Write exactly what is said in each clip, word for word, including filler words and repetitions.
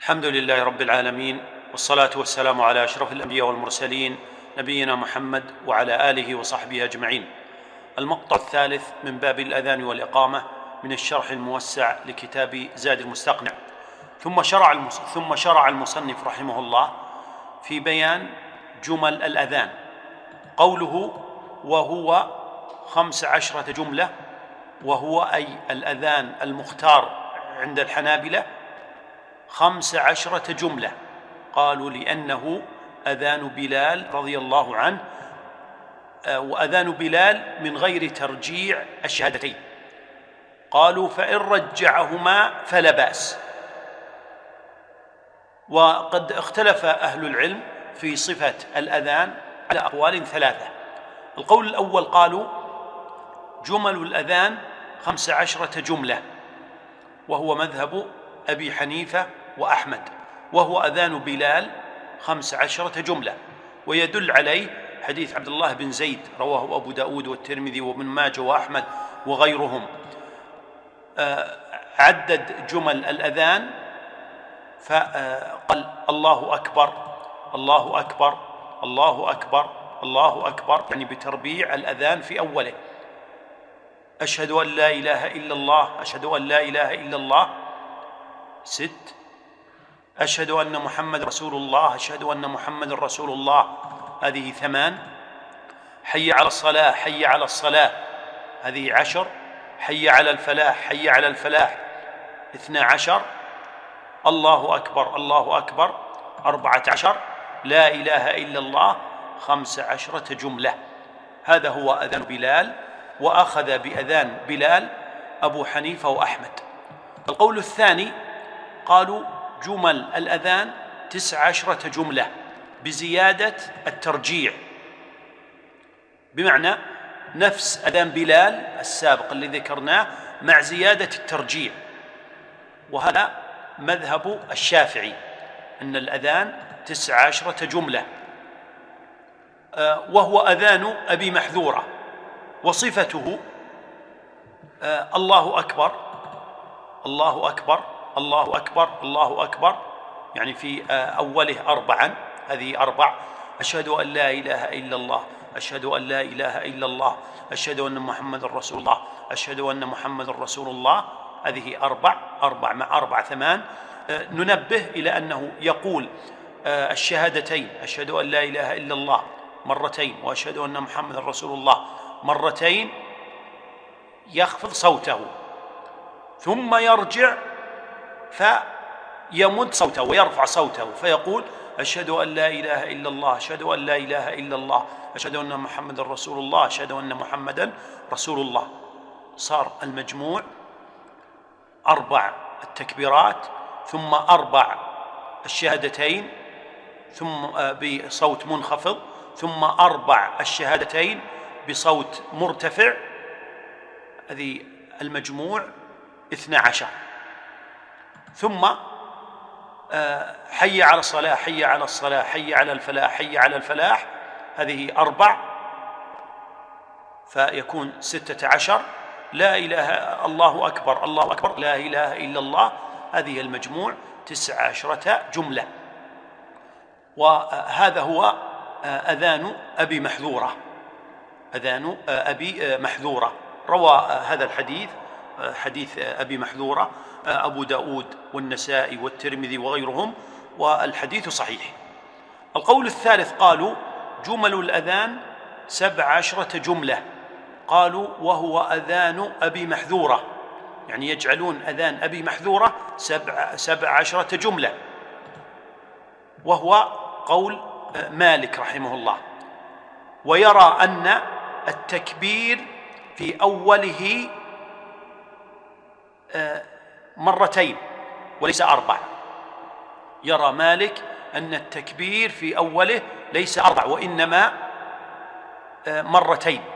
الحمد لله رب العالمين، والصلاة والسلام على أشرف الأنبياء والمرسلين نبينا محمد وعلى آله وصحبه أجمعين. المقطع الثالث من باب الأذان والإقامة من الشرح الموسع لكتاب زاد المستقنع. ثم شرع المص... ثم شرع المصنف رحمه الله في بيان جمل الأذان. قوله وهو خمس عشرة جملة، وهو أي الأذان المختار عند الحنابلة خمس عشرة جملة. قالوا لأنه أذان بلال رضي الله عنه، وأذان بلال من غير ترجيع الشهادتين. قالوا فإن رجعهما فلا بأس. وقد اختلف أهل العلم في صفة الأذان على أقوال ثلاثة. القول الأول قالوا جمل الأذان خمس عشرة جملة، وهو مذهب أبي حنيفة وأحمد، وهو أذان بلال خمس عشرة جملة. ويدل عليه حديث عبد الله بن زيد رواه أبو داود والترمذي وابن ماجه وأحمد وغيرهم، عدد جمل الأذان فقال الله أكبر الله أكبر الله أكبر الله أكبر، يعني بتربيع الأذان في أوله. أشهد أن لا إله إلا الله أشهد أن لا إله إلا الله ست. أشهد أن محمد رسول الله أشهد أن محمد رسول الله، هذه ثمان. حي على الصلاة حي على الصلاة، هذه عشر. حي على الفلاح حي على الفلاح، اثنا عشر. الله أكبر الله أكبر، أربعة عشر. لا إله إلا الله، خمس عشرة جملة. هذا هو أذان بلال، وأخذ بأذان بلال أبو حنيفة وأحمد. القول الثاني قالوا جمل الأذان تسع عشرة جملة بزيادة الترجيع، بمعنى نفس أذان بلال السابق الذي ذكرناه مع زيادة الترجيع. وهذا مذهب الشافعي، أن الأذان تسع عشرة جملة، وهو أذان أبي محذورة. وصفته الله أكبر الله أكبر الله أكبر الله أكبر، يعني في أوله أربعا، هذه أربع. أشهد أن لا إله إلا الله أشهد أن لا إله إلا الله أشهد أن محمد رسول الله أشهد أن محمد رسول الله، هذه أربع. أربع مع أربع ثمان. ننبه إلى أنه يقول الشهادتين أشهد أن لا إله إلا الله مرتين وأشهد أن محمد رسول الله مرتين، يخفض صوته ثم يرجع فيمد صوته ويرفع صوته فيقول أشهد أن لا إله إلا الله أشهد أن لا إله إلا الله أشهد أن محمد رسول الله أشهد أن محمدا رسول الله. صار المجموع أربع التكبيرات، ثم أربع الشهادتين ثم بصوت منخفض، ثم أربع الشهادتين بصوت مرتفع، هذه المجموع اثنا عشر. ثم حي على الصلاة حي على الصلاة حي على الفلاح حي على الفلاح، هذه أربع، فيكون ستة عشر. لا إله الله أكبر الله أكبر لا إله إلا الله، هذه المجموع تسع عشرة جملة. وهذا هو أذان أبي محذورة أذان أبي محذورة. روى هذا الحديث حديث أبي محذورة أبو داود والنسائي والترمذي وغيرهم، والحديث صحيح. القول الثالث قالوا جمل الأذان سبع عشرة جملة. قالوا وهو أذان أبي محذورة، يعني يجعلون أذان أبي محذورة سبع, سبع عشرة جملة، وهو قول مالك رحمه الله. ويرى أن التكبير في أوله مرتين وليس أربع. يرى مالك أن التكبير في أوله ليس أربع وإنما مرتين،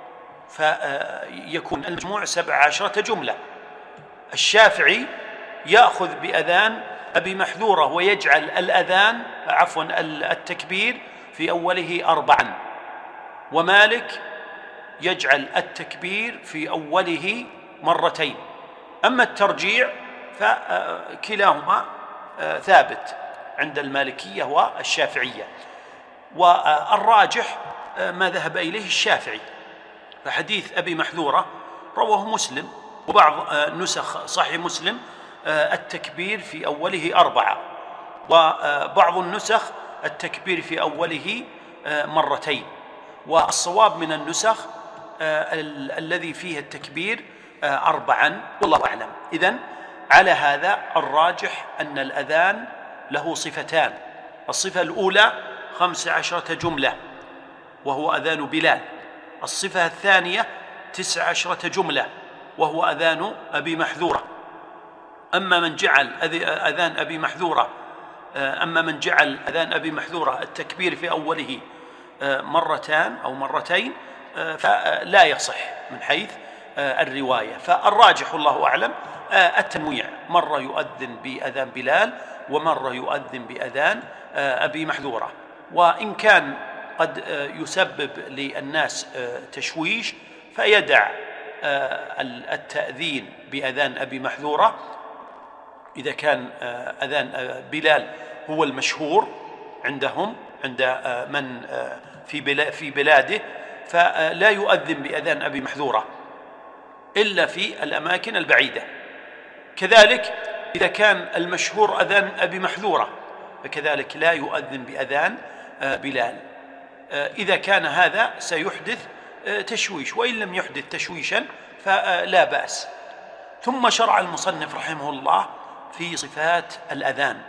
فيكون المجموع سبع عشرة جملة. الشافعي يأخذ بأذان أبي محذورة ويجعل الأذان عفوا التكبير في أوله أربعا، ومالك يجعل التكبير في أوله مرتين. أما الترجيع فكلاهما ثابت عند المالكية والشافعية، والراجح ما ذهب إليه الشافعي. فحديث أبي محذورة رواه مسلم، وبعض نسخ صحيح مسلم التكبير في أوله أربعة، وبعض النسخ التكبير في أوله مرتين، والصواب من النسخ الذي فيه التكبير أربعا والله أعلم. إذن على هذا الراجح أن الأذان له صفتان: الصفة الأولى خمس عشرة جملة وهو أذان بلال، الصفة الثانية تسع عشرة جملة وهو أذان أبي محذورة. أما من جعل أذان أبي محذورة أما من جعل أذان أبي محذورة التكبير في أوله مرتان أو مرتين فلا يصح من حيث الرواية. فالراجح والله أعلم التنويع، مرة يؤذن بأذان بلال ومرة يؤذن بأذان أبي محذورة. وإن كان قد يسبب للناس تشويش فيدع التأذين بأذان أبي محذورة إذا كان أذان بلال هو المشهور عندهم عند من في بلاده، فلا يؤذن بأذان أبي محذورة إلا في الأماكن البعيدة. كذلك إذا كان المشهور أذان أبي محذورة فكذلك لا يؤذن بأذان بلال. إذا كان هذا سيحدث تشويش، وإن لم يحدث تشويشا فلا بأس. ثم شرع المصنف رحمه الله في صفات الأذان،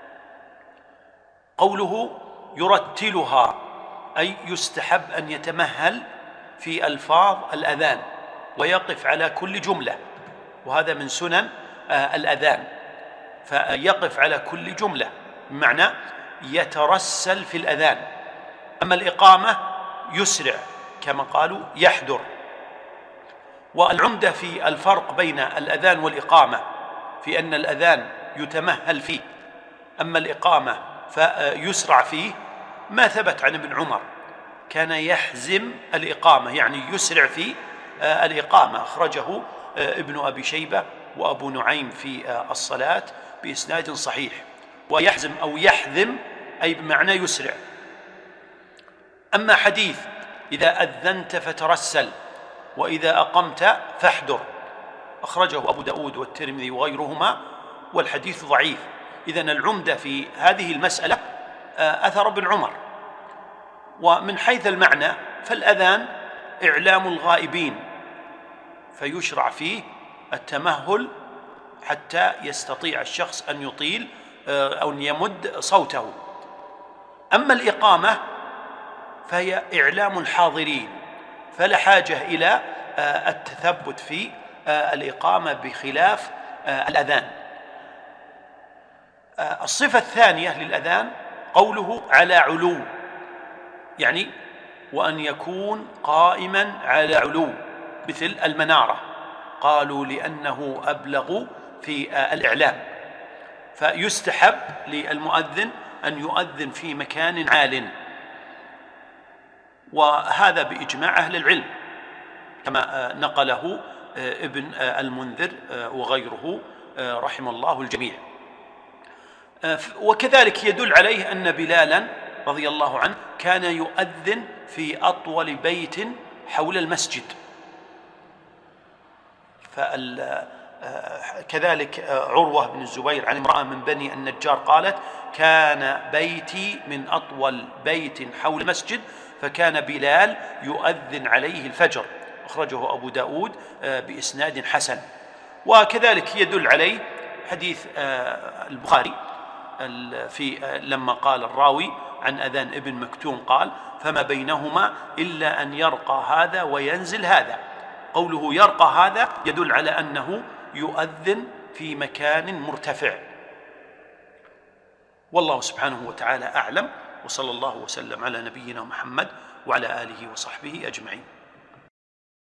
قوله يرتلها أي يستحب أن يتمهل في ألفاظ الأذان ويقف على كل جملة، وهذا من سنن الأذان، فيقف على كل جملة بمعنى يترسل في الأذان. أما الإقامة يسرع كما قالوا يحدر. والعمدة في الفرق بين الأذان والإقامة في أن الأذان يتمهل فيه، أما الإقامة فيسرع فيه، ما ثبت عن ابن عمر كان يحزم الإقامة يعني يسرع في الإقامة، أخرجه ابن أبي شيبة وأبو نعيم في الصلاة بإسناد صحيح. ويحزم أو يحذم أي بمعنى يسرع. أما حديث إذا أذنت فترسل وإذا أقمت فاحدر أخرجه أبو داود والترمذي وغيرهما، والحديث ضعيف. إذن العمدة في هذه المسألة أثر ابن عمر. ومن حيث المعنى فالأذان إعلام الغائبين، فيشرع فيه التمهل حتى يستطيع الشخص أن يطيل أو أن يمد صوته. أما الإقامة فهي إعلام الحاضرين، فلا حاجة إلى التثبت في الإقامة بخلاف الأذان. الصفة الثانية للأذان قوله على علو، يعني وأن يكون قائما على علو مثل المنارة، قالوا لأنه أبلغ في الإعلام. فيستحب للمؤذن أن يؤذن في مكان عال، وهذا بإجماع أهل العلم كما نقله ابن المنذر وغيره رحم الله الجميع. وكذلك يدل عليه أن بلالا رضي الله عنه كان يؤذن في أطول بيت حول المسجد. كذلك عروة بن الزبير عن امرأة من بني النجار قالت كان بيتي من أطول بيت حول المسجد فكان بلال يؤذن عليه الفجر، أخرجه أبو داود بإسناد حسن. وكذلك يدل عليه حديث البخاري في لما قال الراوي عن أذان ابن مكتوم قال فما بينهما إلا أن يرقى هذا وينزل هذا. قوله يرقى هذا يدل على أنه يؤذن في مكان مرتفع. والله سبحانه وتعالى أعلم، وصلى الله وسلم على نبينا محمد وعلى آله وصحبه أجمعين.